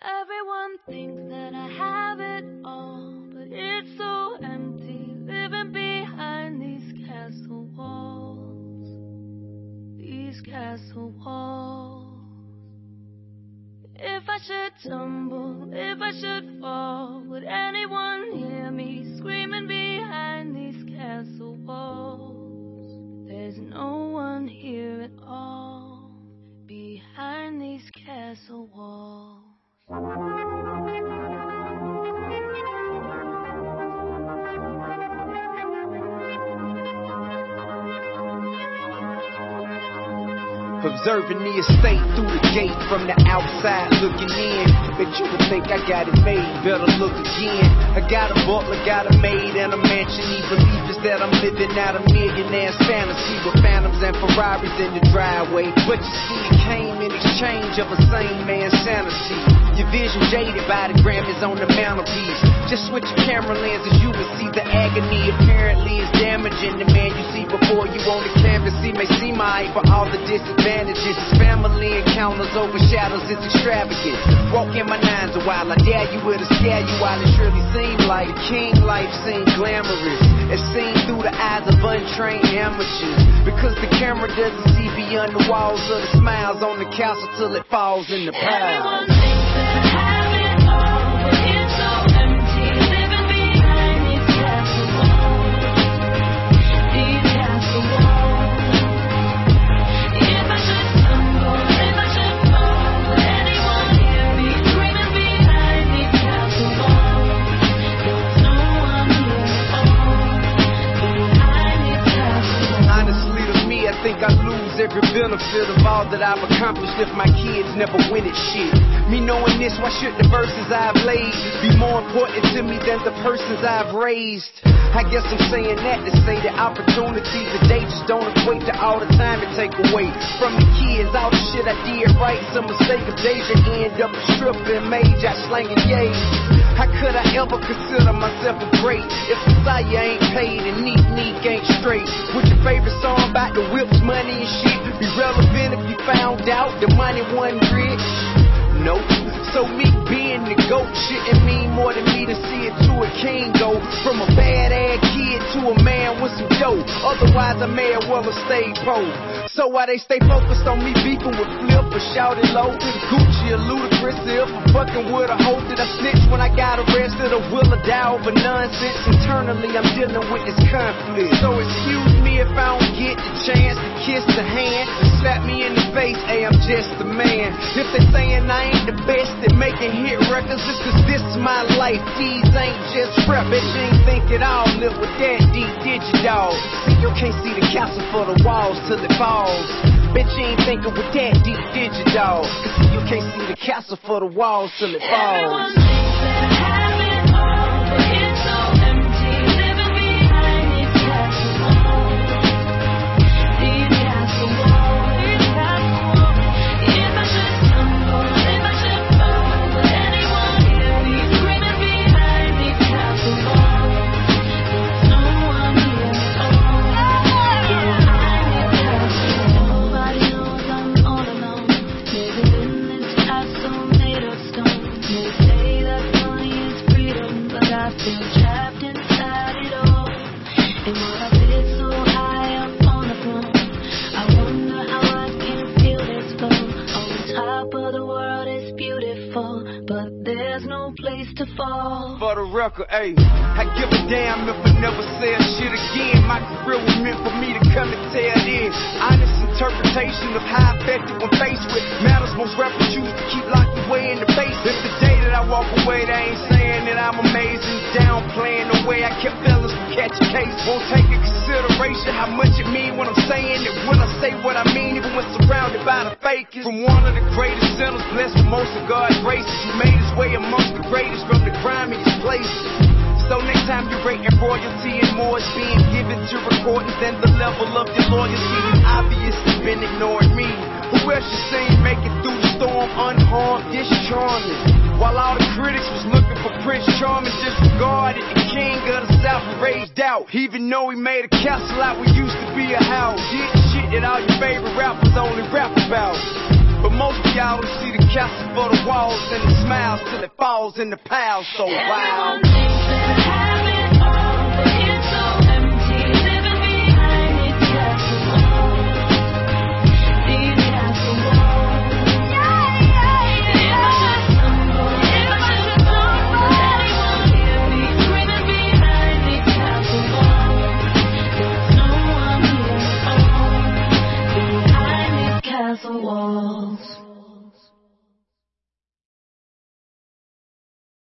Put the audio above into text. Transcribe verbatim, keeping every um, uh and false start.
Everyone thinks that I have it all, but it's so empty living behind these castle walls. These castle walls. If I should tumble, if I should fall, would anyone hear me screaming behind these castle walls? There's no one here at all behind these castle walls. Observing the estate through the gate from the outside looking in. Bet you would think I got it made, better look again. I got a butler, got a maid, and a mansion. He believes that I'm living out a millionaire's fantasy with phantoms and Ferraris in the driveway. But you see, it came in exchange of a sane man's sanity. Your vision jaded by the Grammys on the mantelpiece. Just switch your camera lenses, you will see the agony. Apparently it's damaging the man you see before you on the canvas. He may seem alright for all the disadvantages. His family encounters overshadows its extravagance. Walk in my nines a while, I dare you with a scare you while it surely seemed like the king life seemed glamorous. It's seen through the eyes of untrained amateurs. Because the camera doesn't see beyond the walls of the smiles on the castle till it falls in the pile. Everyone thinks that I have it all, but it's so empty living behind these castle walls. These castle walls. If I should stumble, if I should fall, would anyone hear me screaming behind these castle walls? There's no one here at all behind these castle walls. Honestly, to me, I think I lose every benefit of all that I've accomplished if my kids never win at shit. Me knowing this, why should the verses I've laid be more important to me than the persons I've raised? I guess I'm saying that to say that opportunities today just don't equate to all the time it take away from the kids. All the shit I did right, some mistake of Deja end up stripping major, slanging yays. How could I ever consider myself a great if Messiah ain't paid and Neek Neek ain't straight? Would your favorite song about the whips, money and shit be relevant if you found out the money wasn't rich? Nope. So me being the GOAT shouldn't mean more than me to see it to a king go from a bad ass kid to a man with some dough. Otherwise I may as well have stayed pro. So why they stay focused on me beefing with Flip or shouting low? Gucci or Ludacris if I'm fucking with a hoe. Did I snitch when I got arrested or will I die over nonsense? Internally I'm dealing with this conflict. So excuse me if I don't get the chance to kiss the hand and slap me in the face. Hey, I'm just a man. If they saying I ain't the best at making hit records, it's cause this is my life. These ain't just rap. Bitch, you ain't think it all. Live with that deep, did you, dog? See, you can't see the castle for the walls till it falls. Bitch, you ain't thinking with that deep, did you, dog? Cause see, you can't see the castle for the walls till it falls. Everyone thinks that I have it all, but it's so empty living behind these castle walls. These castle walls, these castle walls. If I should stumble, if I should fall, would anyone hear me screaming behind these castle walls? There's no one here at all behind these castle walls. Nobody knows I'm all alone, living in this castle made of stone. They say that money is freedom, but I feel trapped inside it all. And while I sit so high up on the throne, I wonder how I can feel this flow. On top of the world is beautiful, but there's no place to fall. For the record, ayy, I give a damn if I never say a shit again. My career was meant for me to come and tell it. Honest interpretation of how I felt when faced with matters most rappers choose to keep locked away in the face. If the day that I walk away, they ain't saying that I'm amazing. Downplaying the way I kept fellas from catching case. Won't take in consideration how much it mean when I'm saying it. When I say what I mean, even when surrounded by the fakers. From one of the greatest sinners, blessed with most of God's graces, who made his way amongst the greatest from the grimiest places. So next time you're rating royalty and more is being given to recordings than the level of your loyalty, you obviously been ignoring me. Who else you seen make it through the storm unharmed, this charming? While all the critics was looking for Prince Charming, disregarded the king of the South and raged out. Even though he made a castle out what used to be a house. Did shit that all your favorite rappers only rap about. But most of y'all don't see the castle for the walls and the smiles till it falls in the pile. So wow. Everyone thinks they have it all, but it's so empty, living behind these castle walls. These castle walls. Yeah, yeah, yeah. If I should stumble, if I should fall, will anyone hear me screaming behind these castle walls? There's no one here at all, behind these castle walls.